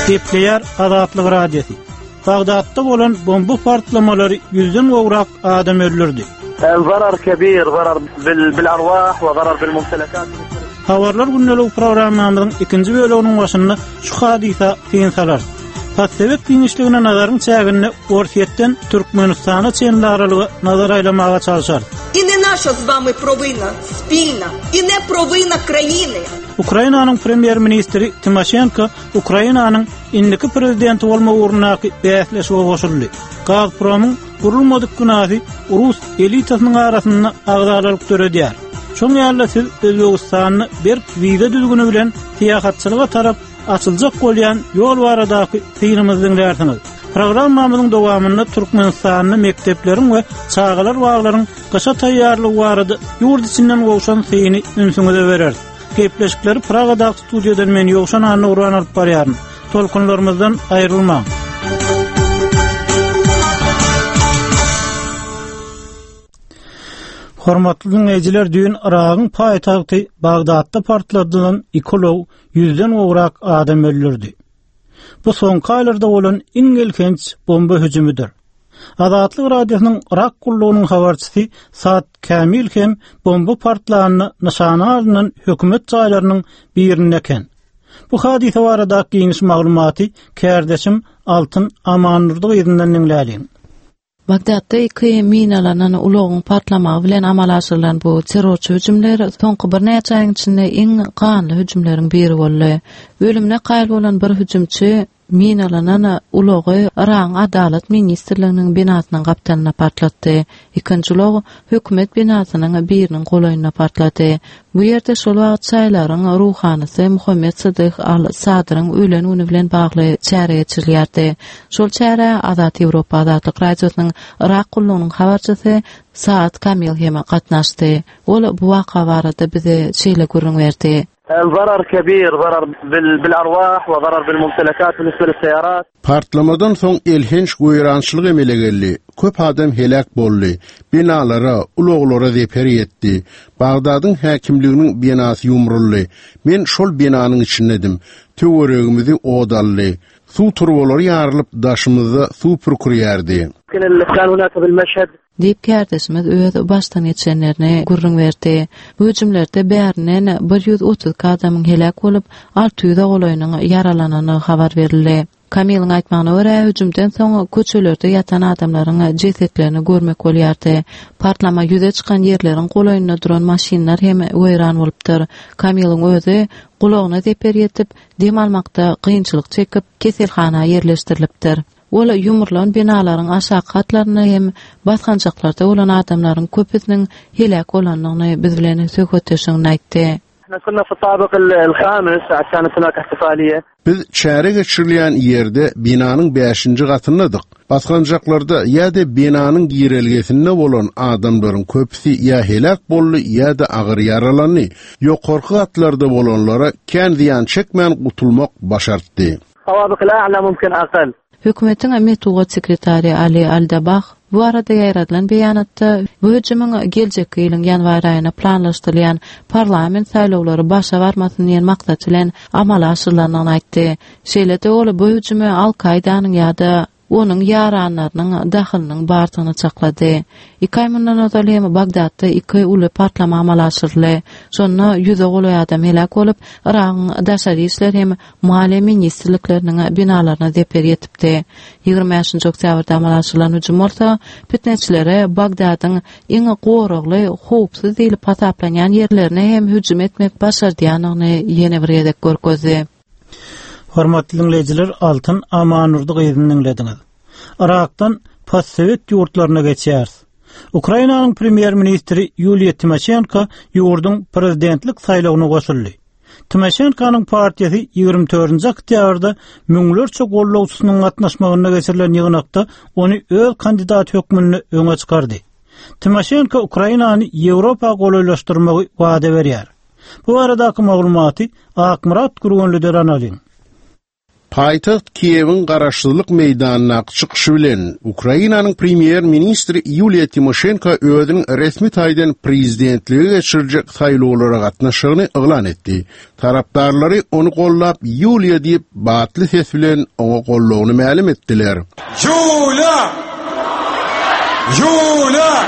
Gepleyer Azatlyk Radiosu. Bagdatda bolan bomba partlamalary 100den gowrak adam öldürdi. الضرر كبير، ضرر بالأرواح وضرر بالممتلكات. Habarlar günlük programmamyzyň ikinji bölüminiň başynda şu hadisa teň salar. Passewet diňişligine nazaryň çägini Orsiýetden Türkmenistana çenli aralygy nazar aýlamaga çalışar. І не наша з вами провина спільна, і не провина країни. Ukrainanyň premier-ministri Tymoshenko Ukrainanyň indiki prezidenti bolma uğrundaky bäsleşige goşuldy. Gazpromyň gurulmadyk günäsi Rus elitasynyň arasynda agdalyk töredýär. Şoň ýaly siz Özbegistanyny bir wiza düzgüni bilen tiýahatçylyga tarap açyljak bolýan ýol baradaky synymyzy dinlersiňiz. Programmamyzyň dowamynda Türkmenistanyň mektepleriň we çağalar baglaryň gysga taýýarlygy barada ýurt içinden gowşan syny ünsüňize berer. Gepleşikleri Praga'da stüdyodan men Ýowşan Anna Urban alyp barýaryn. Tolkunlarymyzdan aýrylmaň. Hormatly dinleýijiler, düýün Iragyň paýtagty Bagdatda partladylan ekolog 100den gowrak adam öldürdi. Bu soňky aýlarda bolan iň gelkenç bomba hüjümüdir. Azatlyk Radiosynyň Irak gullugynyň habarçysy Saat Kamil hem bomba partlanyny nyşana alynan hökümet jaýlarynyň birinde eken. Bu hadisa barada geniş maglumaty kärdeşim Altyn Amanurdy ýerinde dinläýin. Bagdatda 2 minalanan ulogyň patlamagy bilen amal aşyrylan bu terrorçy hüjümler soňky bir näçe aýyň içinde iň ganly hüjümleriň biri boldy. Ölümne gaýl bolan bir hüjümçi minalanan ulogy Iran Adalet Ministrliginiň binasynyň gapdanyna patlatdy. Ikinji ulog hökümet binasynyň biriniň golaýyna patlatdy. Bu ýerde şol wagt çaýlaryň ruhanysy Muhammed Sadyk al-Sadryň ölenigi bilen bagly çäre geçirilýärdi. Şol çäre Azat Ýewropa Azatlyk Radiosynyň Irak gullugynyň habarçysy Saat Kamil hem gatnaşdy. Ol bu waka barada bize şeýle görüň berdi. الضرر كبير، ضرر بالأرواح وضرر بالممتلكات بالنسبة للسيارات. Partlamadan soň elhenç goýrançylyk emele geldi. Köp adam helak boldy. Binalara, uloglara zeper ýetdi. Bagdadyň häkimliginiň binasy ýumruldy. Men şol binanyň içindedim. Töweregimizi odaldy. Suw turbalary ýarylyp daşymyzda suw pürkürýärdi. Diýip kärdeşimiz öz başdan geçenlerini gurrun berdi. Bu hüjümlerde bärinen 130 adamyň helak bolup 600 golaýynyň yaralanany habar berildi. Kamil'in aýtmagyna görä hüjümden soň köçelerde ýatan adamlaryň jesetlerini görmek bolýardy. Partlama ýüze çykan ýerleriň golaýyna duran maşinlar hem weýran bolupdyr. Kamil'in özü gulagyna zeper ýetip dem almakda kynçylyk çekip keselhana ýerleşdirilipdir. Ol ýumurlan binalaryň aşağı katlaryna hem basgançaklarda bolan adamlaryň köpüsiniň helak bolanyny biz bilen söhbetleşýäň aýtdy. Biz çäre geçirilýän ýerde binanyň 5-nji gatyndadyk. Basgançaklarda ýa-da binanyň girelgesinde bolan adamlaryň köpüsi ýa helak boldy ýa-da agyr yaralandy. Ýokarky gatlarda bolanlara kän ziýan çekmän gutulmak başartdy. Hökümetiň Metugod sekretary Ali Aldabah bu arada ýaradylan beýanatda bu hüjümüň geljek ýylyň ýanwar aýyna planlaşdyrylýan parlament saýlawlary başa barmasyny maksat bilen amala aşyrylanyny aýtdy. Şeýlede ol bu hüjümi Al-Qaidanyň ýa-da onun yaranlarynyň dahylynyň bardygyny çaklady. 2 ay mundan öňe Bagdatda 2 uly patlama amal aşyryldy. Şonda 100 golaý adam helak bolup, Iragyň daşary işler hem maliýe ministrlikleriniň binalaryna zeper ýetipdi. 25 oktýabrda amal aşyrylan hüjüm bolsa, fitnetçilere Bagdadyň iň goragly, howpsuz diýilip hasaplanýan ýerlerine hem hüjüm etmek başardýanyny ýene bir ýerdek görkezdi. Hormatly dinleyijiler, Altyn Amanurdy gyzyny dinlediňiz. Irakdan Passewet ýurtlaryna geçýäris. Ukrainanyň premier-ministri Yuliya Tymoshenko ýurduň prezidentlik saýlawyna goşuldy. Tymoshenkonyň partiýasy 24-nji oktýabrda müňlerçe gollawçysynyň gatnaşmagyna geçirilen ýygnakda ony öz kandidat hökmüne öňe çykardy. Tymoshenko Ukrainany Ýewropa golaýlaşdyrmagy wada berýär. Bu aradaky maglumaty Akmurat Gurgunlydan alýan. Paytaxt Kiev'in garaşdyrlyk meýdanyna çykyşy bilen Ukrainanyň premier ministri Yulia Timoshenko özüniň resmi taýdan prezidentlige geçirijek saýlawlara gatnaşygyny eglan etdi. Tarapdarlary onu gollap Yulia diýip batly ses bilen onu gollawyny ma'lum etdiler. Yulia! Yulia!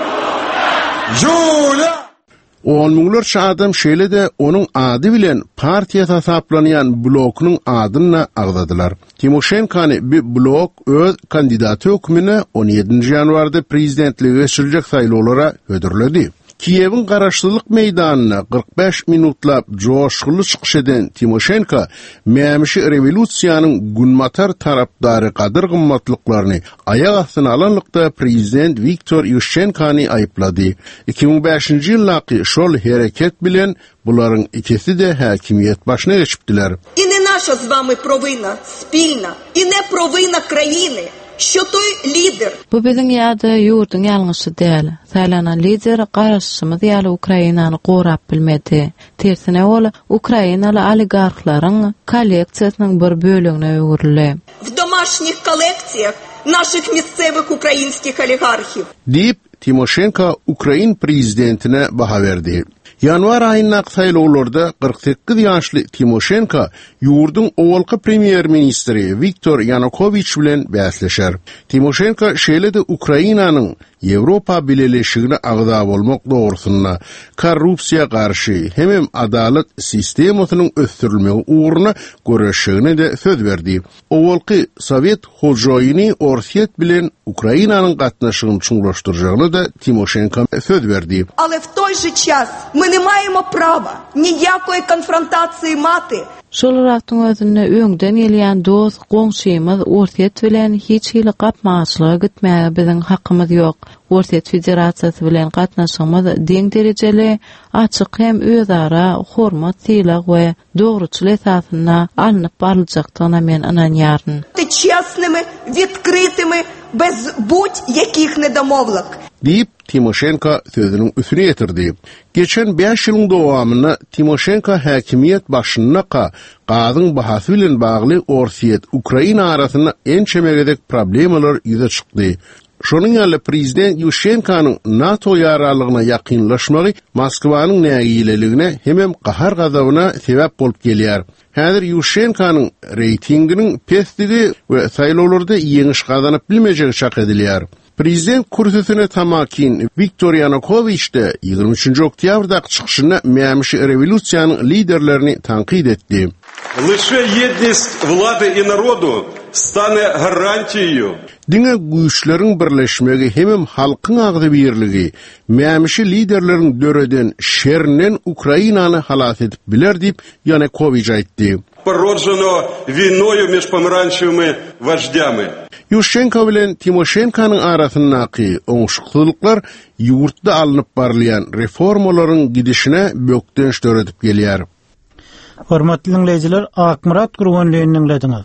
Yulia! On miňlerçe adam şeýle-de onuň ady bilen partiýa tasaplanýan blokunyň adyna agdadylar. Timoshenkony bu blok öz kandidaty hökmüne 17 ýanwarda prezidentlige geçirijek saýlawlara ödürledi. Kiev'in garaşdyrlyk meýdanyna 45 minutlap joşguly çykyş eden Timoshenko, mämişi rewolusiýanyň günmatar tarapdary gadyr gymmatlyklaryny aýak astyna alanlykda prezident Viktor Yushchenkony aýyplady. 2005-nji ýyllaky şol hereket bilen bularyň ikisi de häkimiýet başyna geçipdiler. І не наша з вами провина спільна, і не провина країни, що той лідер. Bu biziň ýa-da ýurduň ýalňyşy däl. Saýlanan lider garaşymyz ýaly Ukrainany gorap bilmedi. Tersine ol Ukrainaly oligarklaryň kolleksiýasynyň bir bölügine öwürli. В домашніх колекціях наших місцевих українських олігархів. Diýip Timoshenko Ukrain prezidentine baha berdi. Yanvar aýynyň saýlawlarda 48 ýaşly Timoshenko ýurduň owalky premier ministri Viktor Yanukovych bilen bäsleşer. Timoshenko şeýle-de Ukrainanyň Ýewropa bileleşigine agda bolmak dogrusyna korrupsiýa garşy hem adalet sistemasynyň ösdürilmegi uğruna göreşigine de söz berdi. Owalky Sowet hojaýyny Orsiýet bilen Ukrainanyň gatnaşygyny çuňlaşdyryjagyny da Timoshenko söz berdi. Але в той же час ми не маємо права ніякої конфронтації мати. Şol wagtyň özünde öňden gelýän dost, goňşymyz Orsiýet bilen hiç hili gapmaçlyga gitmäge biziň hakkymyz ýok. Orsiýet Federasiýasy bilen gatnaşmamyz deň derejeli, açyk hem özara hormat, tiýleg we dogruçyl esasyna alınıp baryljakdygyna men inanýaryn. Чесними, відкритими, без будь-яких недомовок. Diýip Timoshenko sözüniň üstüne getirdi. Geçen 5 ýylyň dowamyna Timoshenko häkimiýet başyna gazyň bahasy bilen bagly Orsiýet Ukraina arasyna en çemegedek problemalar ýüze çykdy. Şonuň ýaly prezident Yushchenkonyň NATO ýaralygyna ýakynlaşmagy Moskwanyň nägileligine hem gahar gazabyna sebäp bolup gelýär. Häzir Yushchenkonyň reytinginiň pestligi we saýlawlarda ýeňiş gazanyp bilmejegi şak edilýär. Prezident kursusyna tamakin Viktor Yanukovych de 23 oktýabrda çykyşyna mämişi rewolusiýanyň liderlerini tankid etdi. Лише єдність влади і народу стане гарантією. Diňe güýçleriň birleşmegi hem halkyň agdy birligi mämişi liderleriň döreden şernen Ukrainany halas edip biler diýip Yanukovych aýtdy. Породжено війною між помаранчевими вождями. Yushchenko bilen Timoshenkonyň arasyndaky oňşuklyklar ýurtda alınıp barlayan reformalaryň gidişine bökdenç döredip gelýär. Hormatly dinleyijiler, Akmurat Gurbanlygyny dinlediňiz.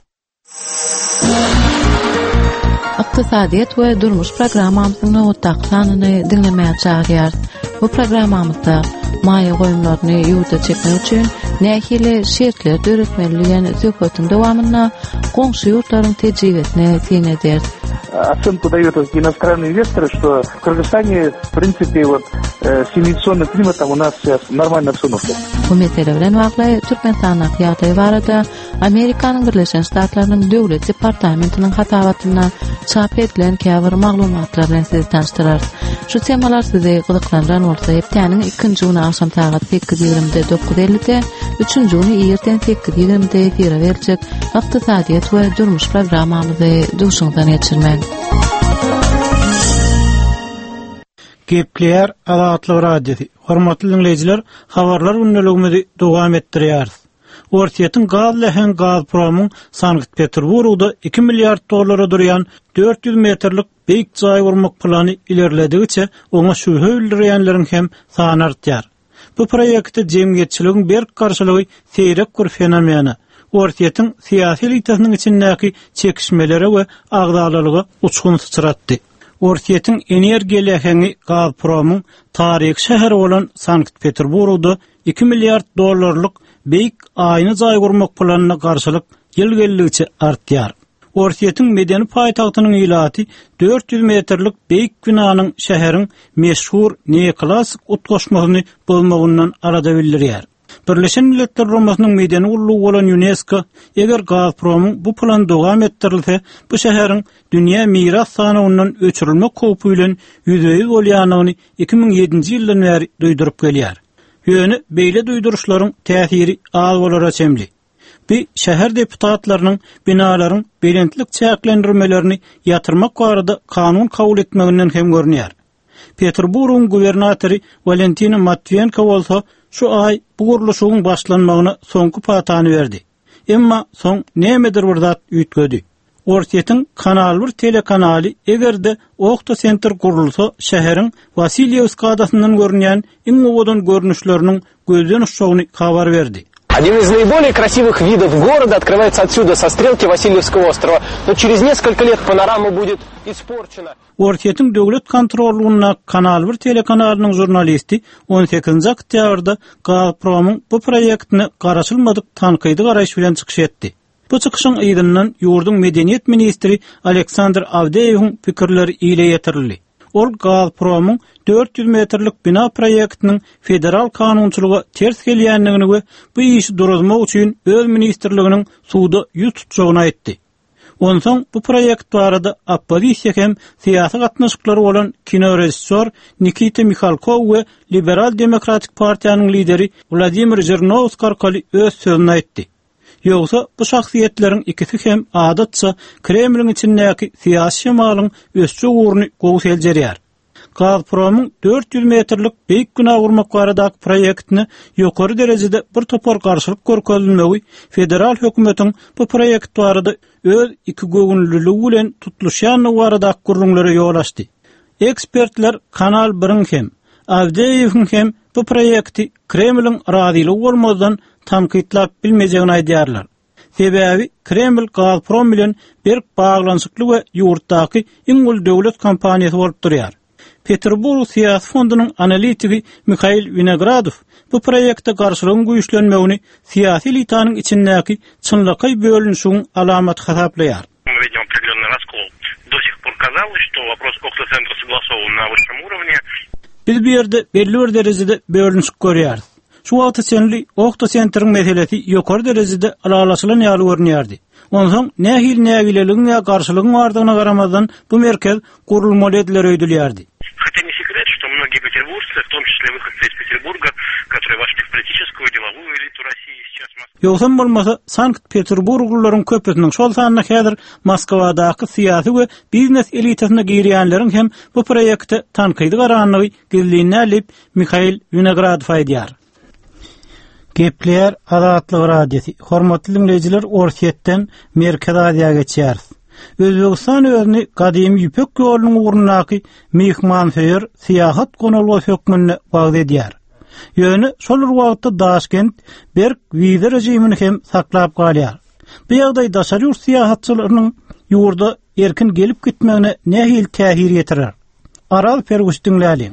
Iqtisadiýet we durmuş programmamyzyň nowatdaky sanyny dinlemäge çagýar. Bu programmamyzda maýa goýumlaryny ýurda çekmek üçin nähili şertler döretmeligen söhbetin dowamyna goňşy ýurtlaryň tejribesine sen eder. Оценку дают иностранные инвесторы, что в Кыргызстане, в принципе, с инвестиционным климатом у нас сейчас нормально всё ношту. Bu mesele bilen bagly Türkmenistanyň ýagdaýy barada Amerikanyň Birleşen Ştatlarynyň döwlet departamentiniň hatawatyna çap edilen käbir maglumatlar bilen sizi tanıştyrar. Şu temalar sizi gyzyklandyran bolsa, hepdeniň 2-nji güni akşam saat 8:20-de 9:50-de, 3-nji güni erten 8:20-de efire berilýek Iqtisadiýet we durmuş programmamyzy duşuňdan geçirmen. Gepleýär Azatlyk radiosi. Hormatly dinleyijiler, habarlar günneligimizi dowam etdirýär. Orsiýetiň gaz lehen Gazpromyň Sankt Peterburgda 2 milliard dollara durýan 400 metrlik beýik jaý gurmak plany ilerledigiçe oňa şübhe bildirýänleriň hem sany artýar. Bu proýekde jemgyýetçiligiň berk garşylygy seýrek bir fenomeni. Orsiýetiň syýasy elitasynyň içindäki çekişmeleri we agdalylygy uçkun sıçratdy. Orsiýetiň energiýa leheni Gazpromyň taryhy şäheri bolan Sankt Peterburgda 2 milliard dollarlyk beýik aýny jaý gurmak planyna garşylyk ýyl gelligiçe artýar. Orsiýetiň medeni paýtagtynyň ilaty 400 metrlik beýik binanyň şäheriň meşhur neoklasik utgaşmagyny bolmagyndan arada bildirýär. Birleşen Milletler Romasynyň medeni ullugy bolan UNESCO eger Gazpromyň bu plan dowam etdirilse, bu şäheriň dünýä miras sanawynyň öçürilme kopy bilen ýüzeye bolýanyny 2007-nji ýyldan bäri duýduryp gelýär. Ýöne beýle duýduruşlaryň täsiri az bolara çemli. Bu şäher deputatlarynyň binalaryň belentlik çäklendirmelerini ýatyrmak barada kanun kabul etmeginden hem görnýär. Peterburgyň gubernatory Valentina Matviyenko bolsa şu ay bu guruluşyň başlanmagyna soňky patany berdi. Emma soň nemedir bir zat üýtgedi. Orsiýetiň Kanal 1 telekanaly egerde Okta Center gurulsa şäheriň Vasilyevsk adasyndan görünýän iň owadan görnüşleriniň gözden uçşagyny habar berdi. Один из наиболее красивых видов города открывается отсюда, со стрелки Васильевского острова, но через несколько лет панорама будет испорчена. Orsiýetiň döwlet kontroluny Kanal 1 telekanalynyň jurnalisti 18 oktýabrda Gazpromyň bu proýektini garaşylmadyk tankydy garaýş bilen çykyş etdi. Bu çykyşyň ýygyndan ýurdun medeniýet ministri Aleksandr Avdeýewiň pikirleri ile ýetirildi. Ol Gazpromyň 400 metrlik bina proýektiniň federal kanunçylyga ters gelýändigini we bu işi duruzmak üçin öz ministrliginiň suwda ýüz tutjagyny aýtdy. Onsoň bu proýekt barada oppozisiýa hem syýasy gatnaşyklary bolan kinorejissor Nikita Mikhalkov we Liberal Demokratik partiýanyň lideri Vladimir Zhirinovskiy arkaly öz sözüni aýtdy. Ýogsa bu şahsiýetleriň ikisi hem adatça Kremliň içindäki syýasy şemalyň ösçü uğruny gowy seljerýär. Gazpromyň 400 metrlik beýik bina gurmak baradaky proýektini ýokary derejede bir topar garşylyk görkezilmegi federal hökümetiň bu proýekt barada öz iki göwnüllüligi bilen tutulýan baradaky gurrunlara ýol açdy. Ekspertler Kanal 1 hem Avdeýewiň hem bu proýekti Kremliň razyligi bolmadan tankytlap bilmejegini aýdýarlar. Sebäbi Kreml Gazprom bilen bir baglanşykly we ýurtdaky iň ul döwlet kompaniýasy bolup durýar. Peterburg Siýasy fondunyň analitigi Mikhail Vinogradov bu proýekde garşylygyň güýçlenmegini syýasy elitanyň içindäki çynlyky bölünüşiň alamaty hasaplaýar. До сих пор казалось, что вопрос Окта-центра согласован на высшем уровне. Biz bir ýerde belli bir derejede bölünüşik görýärdi. Şu wagtda senli Okta-centryň meselesi ýokary derejede alalaşylan ýaly görnýärdi. Onsoň nähil nägileligiň ýa garşylygyň bardygyna garamazdan bu merkez gurulmaly ediler öýdülýärdi. Хотя не секрет, что многие петербуржцы, в том числе выходцы из Петербурга, которые вошли в политическую и деловую элиту России, сейчас Москва. Ýogsa bolmasa Sankt-Peterburgluların köpüsiniň şol sanyna häzir Moskwadaky syýasy we biznes elitasyna girýänleriň hem bu proýekte tankydy garanyny gizliňe alip Mikhail Vinogradov aýdýar. Gepler Azatlyk radiosi. Hormatly dinleyijiler, Orsiýetden Merkez Aziýaga geçýär. Özbegistan özüni gadymy ýüpek ýolunyň ugrundaky mehmanşeýer syýahat gonalygy hökmüne bagly edýär. Ýöne şol wagtda Daşkent berk wiza rejimini hem saklap galýar. Bu ýagdaý daşary ýurt syýahatçylarynyň ýurda erkin gelip gitmegine nähil täsir ýetirer. Aral Fergustinläli.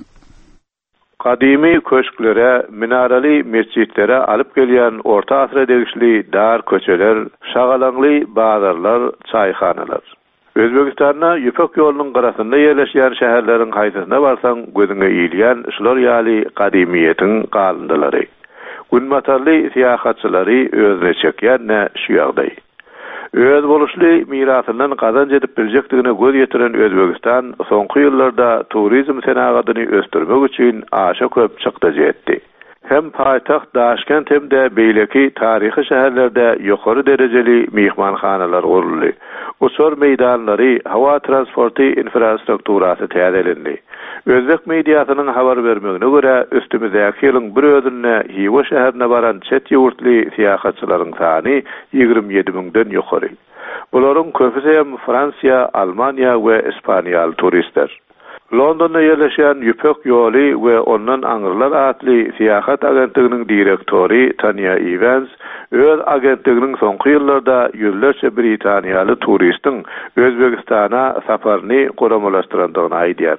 Kadimi köşklere, minarali mescitlere alıp gelýän orta asra degişli dar köçeler, şagalanly bazarlar, çaýhanalar. Özbegistanda ýüpek ýolunyň garasynda ýerleşýän şäherleriň haýsyna barsaň gözüňe iýilýän şular ýaly kadimiýetiň galındylary. Günmatarly syýahatçylary özüne çekýän şu ýagdaý. Öz boluşly mirasyndan gazanç edip biljekdigine göz ýetiren Özbegistan soňky ýyllarda turizm senagatyny ösdürmek üçin aşa köp çykdy etdi. Hem paýtaxt Daşkent hem de beýleki taryhy şäherlerde ýokary derejeli mehmanhanalar guruldy. Uçur meýdanlary, hawa transporty infrastrukturasy täzelendi. Özbek mediasynyň habar bermegine görä, üstümizdäki ýylyň bir özüne Hiwa şäherine baran çet ýurtly syýahatçylaryň sany 27.000den ýokary. Bularyň köpüsi hem Fransiýa, Almaniýa we Ispaniýaly turistler. Londonda ýerleşýän ýüpek ýoly we ondan aňyrlar atly syýahat agentliginiň direktori Tanya Evans öz agentliginiň soňky ýyllarda ýüzlerçe Britaniýaly turistin Özbegistana saparyny goramalaşdyrandygyny aýdýar.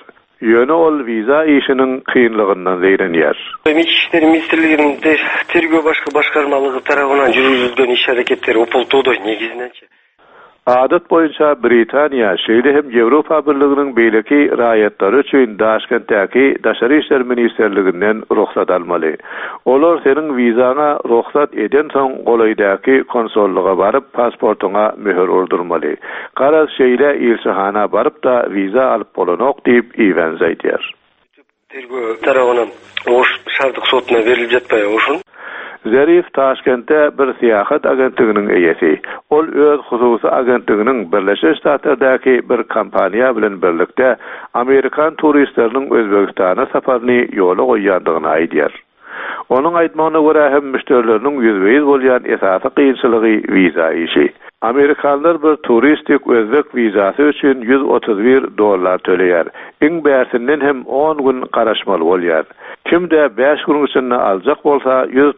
Ýöne ol viza işiniň kynlygyndan zeýrenýär. İçki işleri ministrliginde tergөө başkarmalygy tarapyndan ýürgüzilgen iş hareketleri opultudy negizindençe. Adat boýunça Britaniýa şeýle hem Ýewropa Birliginiň beýleki raýatlary üçin Daşkentdäki Daşary işler ministrliginden ruhsat almaly. Olar seniň wizana ruhsat eden soň golaýdaky konsolluga baryp pasportuňa möhür urdurmaly. Garaz şeýle elçihana baryp da wiza alyp bolanok diýip iwenzäýdýär. Tergөө tarapyndan oş şartyk sotuna berilip jatpaý oşun. Zerif Taşkent'te bir siyahat agentliginiň eýesi. Ol öz hususy agentliginiň Birleşik Ştatlardaki bir kampaniýa bilen birlikde Amerikan turistleriniň Özbegistana saparyny ýola goýýandygyny aýdýar. Onun aýtmagyna görä hem müşterileriniň ýüzbeýiz bolýan esasy kynçylygy wiza işi. Amerikanlar bir turistik özbek wizasy üçin $131 töleýär. Iň bäsinden hem 10 gün garaşmaly bolýar. Kimde 5 gün içinde aljak bolsa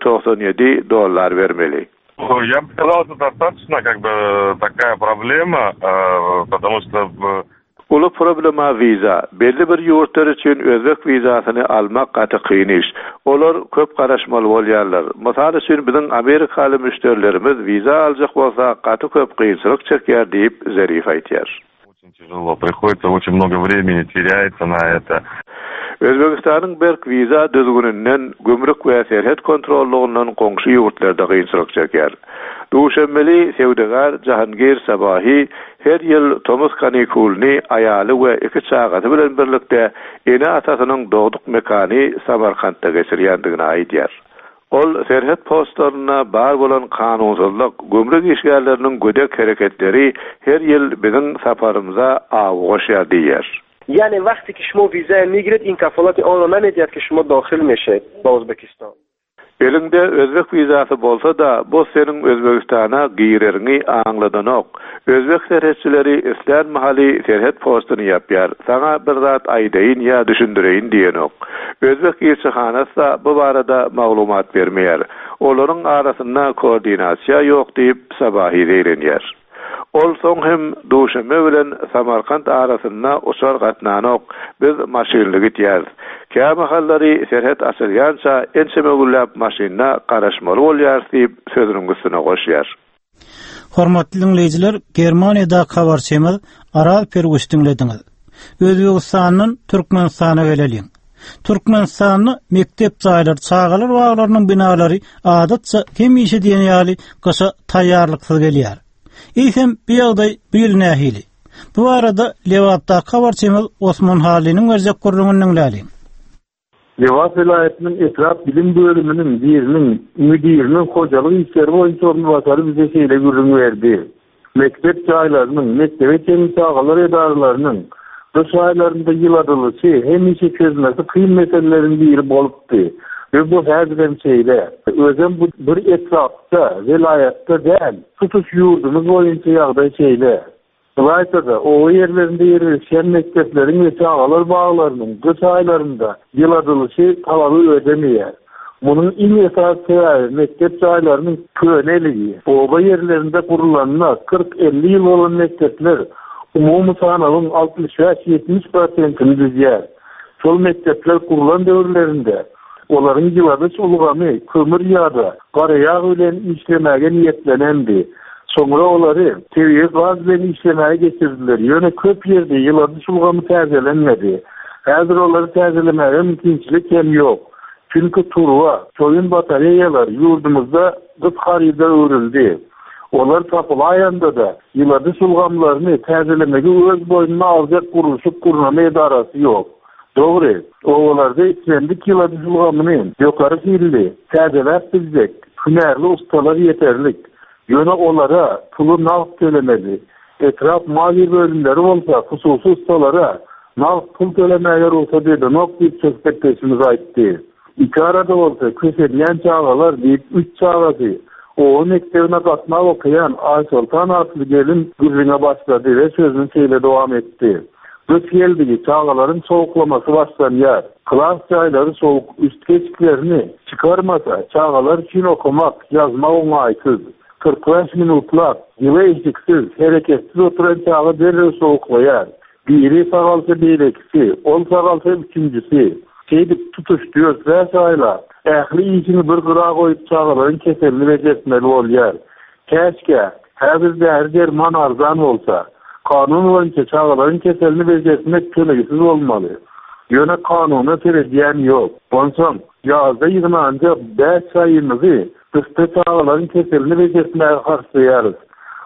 $197 vermeli. Я бы сказал, это достаточно такая проблема, потому что Ulu problema viza. Belli bir ýurtlar üçin özbek wizasyny almak gaty kyn iş. Olar köp garaşmaly bolýarlar. Mysal üçin biziň Amerikaly müşterilerimiz viza aljak bolsa gaty köp kynçylyk çekýär diýip Zerif aýtýar. Очень тяжело, приходится очень много времени теряется на это. Özbegistanyň berk wiza düzgününden gümrük we serhet kontrollugynyň goňşy ýurtlarda kynçylyk çekýär. Duşanbeli sewdegar Jahangir Sabahi her ýyl Thomas Kanikulny aýaly we iki çagaty bilen birlikde ene atasynyň dogduk mekany Samarkandda geçirýändigini aýdýar. Ol serhet postlaryna bar bolan kanunsuzlyk, gümrük işgärleriniň gödek hereketleri her ýyl biziň saparymyza awgaşýar diýer. یعنی وقتی که شما ویزای میگیرید این کفالت آن را نمیدید که شما داخل میشید به ازبکستان. Elinde özbek wizasy bolsa da bu senin Özbekistana girerini aňladanok. Özbek serhetçileri islan mahalli serhet postuny yapýar. Sana bir zat aýdaýyn ýa düşündireýin diýenok. Özbek elçihanasy bu barada maglumat bermeýär. Olaryň arasynda koordinasiýa ýok diýip Sabahy beýrenýär. Ol soň hem Duşanbe bilen Samarkand arasynda uçar gatnanok biz maşynly gitýär. Käme hallary serhet açylýança ençeme gullap maşynna garaşmaly bolýar diýip sözüniň üstüne goşýar. Hormatly dinleyijiler, Germaniýada habarçymyz Aral Pergüstin dinlediňiz. Özbegistanyň Türkmenistana geleliň. Türkmenistanyň mektep jaýlary, çağalar baglarynyň binalary adatça hemişe diýen ýaly goşa taýýarlyksyz gelýär. İsem bir ýagdaý bilnähili. Bu arada Lewapda habarçymyz Osman Hali'nin berjek gurrungyny dinläliň. Lewap vilayetiniň etraf bilim bölüminiň biriniň müdiriniň hojalyk işleri boýunça ornubasary bize şeýle gurrun berdi. Mektep jaýlarynyň, mektebe temin çağalar edaralarynyň bu şaýlarynda ýyladylysy hemişe çözmesi kyn meseleleriň biri bolupdy. Ve bu häzirden şeýle, özüm bu bir etrafda, vilayetde däl, tutuş ýurdumyz boýunça ýagdaý şeýle. Vilayetde o ýerlerinde ýerleşen mektepleriň we çağalar baglarynyň bu şaýlarynda ýyladylysy talaby ödemeýär. Munyň iň esas sebäbi mektep jaýlarynyň köneligi. O ýerlerinde gurulanyna 40-50 ýyl bolan mektepler umumy sanalyň 65-70%-ni düzýär. Şol mektepler kurulan döwürlerinde olaryň ýyladys ulgamy kömür ýa-da gara ýag bilen işlemäge niýetlenendi. Soňra olary tebiýat gaz bilen işlemäge geçirdiler. Ýöne köp ýerde ýyladys ulgamy täzelenmedi. Häzir olary täzelemäge mümkinçilik hem ýok. Çünki turwa, soýun batareýalar ýurdumyzda gytgaryda öwrüldi. Olar tapylaýanda da ýyladys ulgamlaryny täzelemege öz boýnuna aljak gurulşyp gurnama edarasy ýok. Doğru. Oğularda içlendik ýyladys ulgamyny ýokary hilli, täzelep bizdek, hünärli ustalar yeterlik. Ýöne olara pulu nağd tölemeli. Etraf mali bölümleri bolsa, hususy ustalara nağd pul tölemäger bolsa dedi, nok diýip söhbetdeşimiz aýtdy. İki arada bolsa, köşedýän çağalar diýip 3 çağasy. O mektebine gatnap okuyan Aysultan adly gelin gürrüňe başlady we sözüni şeýle dowam etdi. Göç geldigi çağaların soğuklaması başlanýar. Klas jaýlary soğuk üst geçiklerini çıkarmasa çağalar için okumak, yazmak oňaýsyz. 45 minutlap, ýyla eşiksiz, hereketsiz oturan çağa derre soğuklaýar. Biri sağalsa berekisi, ol sağalsa üçüncüsü. Şeydip tutuştuyor vesaire. Ähli işini bir qıra koyup çağıların keselini becertmeli olýar. Keşke her derman arzan olsa, kanun boyunca çağıların keselini becertmek kölesiz olmalı. Yöne kanuna terediyen yok. Onson yazda yığınanca 5 sayımızı kısta çağıların keselini becertmeye karşılayarız.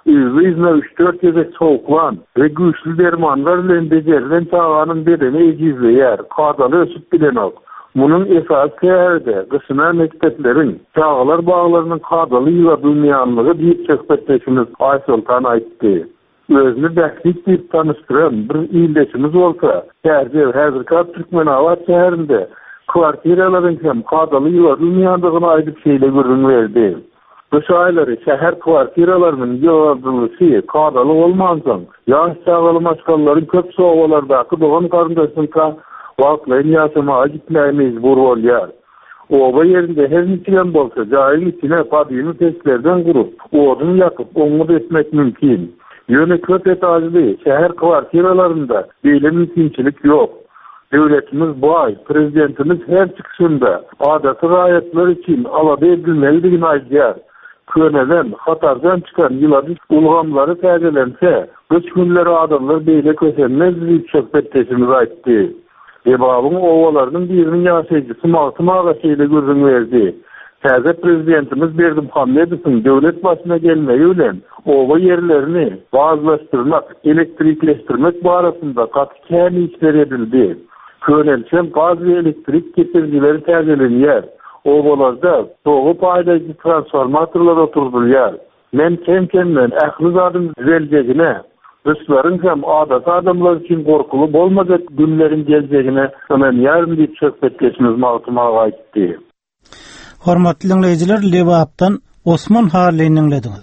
İzle 3-4 gezek soğuklan ve güçlü dermanlar ile becerilen çağının bedeni ecizleyer. Kadalı ösüp bilen ok. Bunun esas kıyarda kısına mekteplerin çağlar bağlarının kadalı yıladılmayanlığı bir çökbetleşimiz Aysultan aytti. Özünü bəxtlik deyip tanıştıran bir iyildeşimiz olsa, Həzirkat Türkmenavat şəhərində kvartiraların hem kadalı yıladılmayandığını aydıp şeyle görün verdi. Bu şayları şəhər kvartiralarının yıladılışı kadalı olmansan, yaş çağalı maşkalların köp soğuvalardaki doğan karındaşınca vaklayın yaşamaya gitmeye mecbur olyar. Oba yerinde her nitiyen bolsa, cahil içine kadimi testlerden kurup, odun yakıp, onu etmek mümkün. Yönetmek etajlı şehir kvartiralarında böyle mümkünçilik yok. Devletimiz bu ay, prezidentimiz her çıkışında adatı rayetler için alada edilmeliğini aydiyar. Köneden, Hatar'dan çıkan yıladı ulgamları tercelense, kış günleri adamlar böyle kösenmez büyük sohbetleşimiz aytti. Ebabın ovalarının birinin yaşayıcısı Maltım Ağaçı'yla gözün verdi. Təzə prezidentimiz Berdim Hamedov'un devlet başına gelmeyi ulen ova yerlerini bazılaştırmak, elektrikleştirmek barasında katı kemi işler edildi. Könelçen gaz ve elektrik getiricileri tercihleniyar. Ovalarda soğuk paylayıcı transformatörler oturduruyar. Men kemkenden ähli zadım düzeleceğine, Rusların hem adat adamlar için korkulu olmayacak günlerin geleceğine hemen yarın bir çökbetleşimiz Maltım Ağaçı gitti. Hormatly dinleyijiler, Lewap'tan Osman Harley'ni dinlediniz.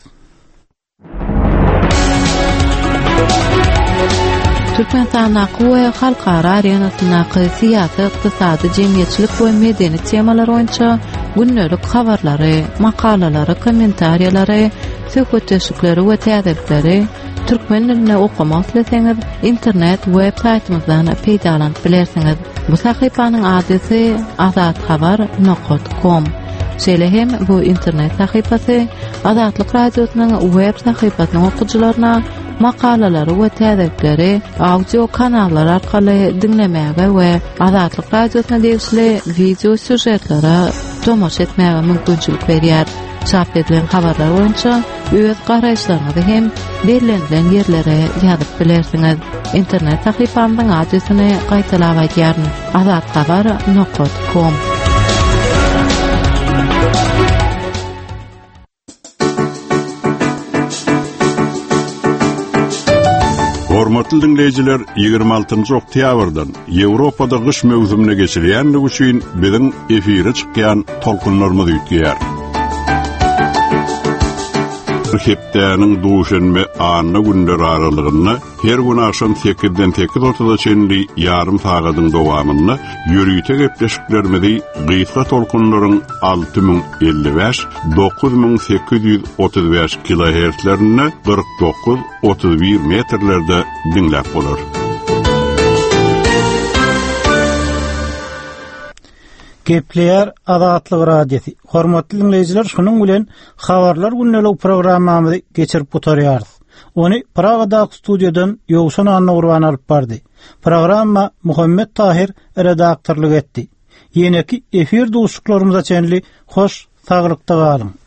Türkmenistan'da we halkara arenasynyňky syýasy, ykdysady, jemgyýetçilik we medeni temalar boýunça günnelik habarlary, makalalary, kommentariýalary, söhbetleşikleri we täzelikleri türkmen diline okumak isteseňiz internet web saytymyzdan peýdalanyp bilersiňiz. Bu sahypanyň adresy azathabar.com. Şeýle hem bu internet sahypasy Azatlyk radiosynyň web sahypasynyň okuwçylaryna makalalary we täzelikleri audio kanallar arkaly dinlemäge we Azatlyk radiosyna degişli video süjetlere tomoş etmäge mümkinçilik berýär. Çap edilen habarlar boýunça öz garaşlaryňyzy hem belirlenen yerlere ýazyp bilersiňiz. İnternet sahypamyň adresyny gaýtalap aýdýaryn: azathabar.com. Hormatly dinleyijiler, 26-njy oktýabrdan Ýewropada gyş mewsumyna geçirilýänligi üçin biziň efire çykýan tolkunlarymyz ýetýär. Hepdäniň duşanma anna günler aralygyny her gün akşam 8-den 8:30 çenli ýarym sagatyň dowamyny ýürüýte gepleşiklerimizi gyýtga tolkunlaryň 6055 9835 kHz-lerini 49-31 metrlerde dinläp bolar. Gepleýär Azatlyk radiosi. Hormatly dinleyijiler, şunuň bilen habarlar günnelik programmamyzy geçirip oturýarys. Ony Pragadaky studiýadan Ýowşan Anna Urban alyp bardy. Programma Muhammed Tahir redaktorlyk etdi. Ýeneki efir duşuklarymyza çenli hoş, saglykda galyň.